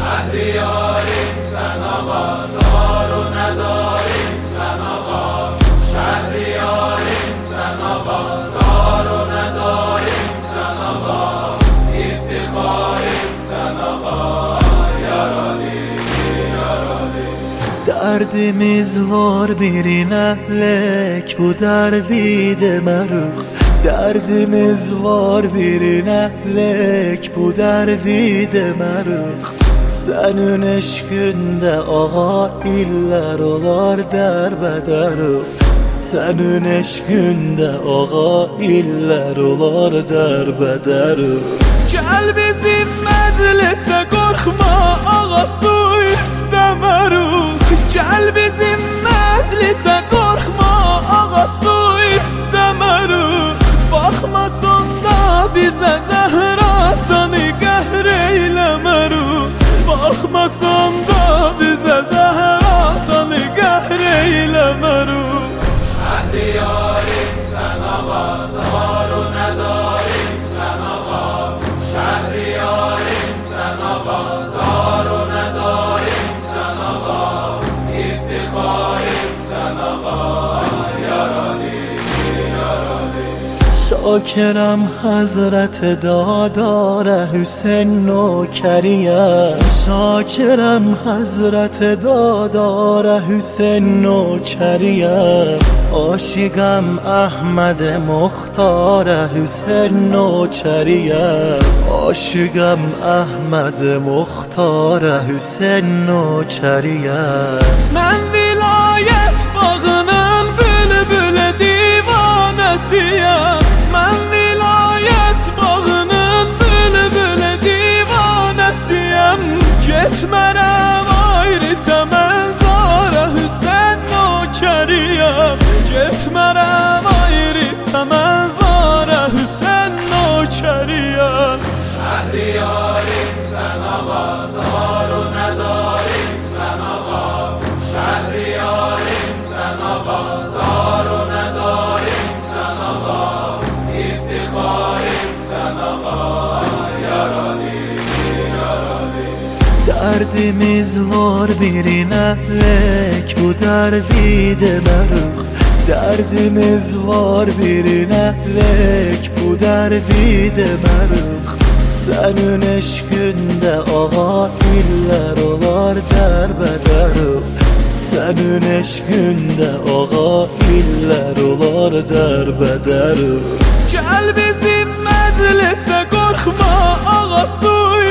شهریاریم سن آقا، دار و نداریم سن آقا. شهریاریم سن آقا، دار و نداریم سن آقا. افتخاریم سن آقا، یارالی یارالی. Derdimiz var birine lek, bu derdi de meruk. Derdimiz var birine lek, bu derdi de meruk. Senin eşkünde ağa iller olar derbederuk. Senin eşkünde ağa iller olar derbederuk. Gel bizim meclise korkma, ağa su istemeruk. Gel bizim meclise korkma, ağa su istemeruk. Bakmasan da bize Zehra canı qəhr eyləmeruk. Bakmasan da bize Zehra canı qəhr eyləmeruk. شهریاریم سن آقا، دار و نداریم سن آقا. شهریاریم سن آقا، دار و نداریم سن آقا. افتخاریم سن آقا، یارالی یارالی. شاکرم حضرت دادار حسین نوکریه. شاکرم حضرت دادار حسین نوکریه. عاشقم احمد مختار حسین نوکریه. عاشقم احمد مختار حسین نوکریه. من ولایت bağının bülbül divanəsiyəm. Mən vilayət bağının bülbül divanəsiyəm. Getmərəm ayrı təməzara Hüseyn nökəriyəm. Getmərəm ayrı təməzara Hüseyn nökəriyəm. شهریاریم سن آقا، دار و نداریم سن آقا. شهریاریم سن آقا، دار و نداریم سن آقا. افتخاریم سن آقا، یارالی یارالی. Derdimiz var birine lek, bu derdi de meruk. Derdimiz var birine lek, bu derdi de meruk. Senin eşkünde ağa iller olar derbederuk. Senin eşkünde ağa iller olar derbederuk. Gel bizim meclise korkma, ağa su